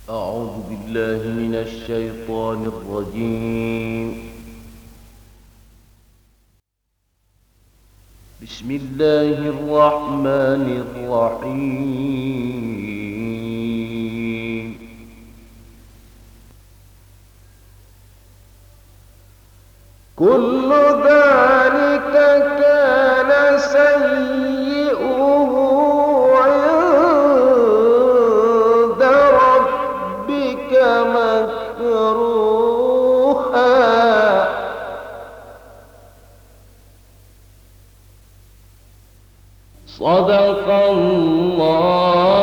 أعوذ بالله من الشيطان الرجيم. بسم الله الرحمن الرحيم. كل ذلك كان سيئه عند ربك مكروها. صدق الله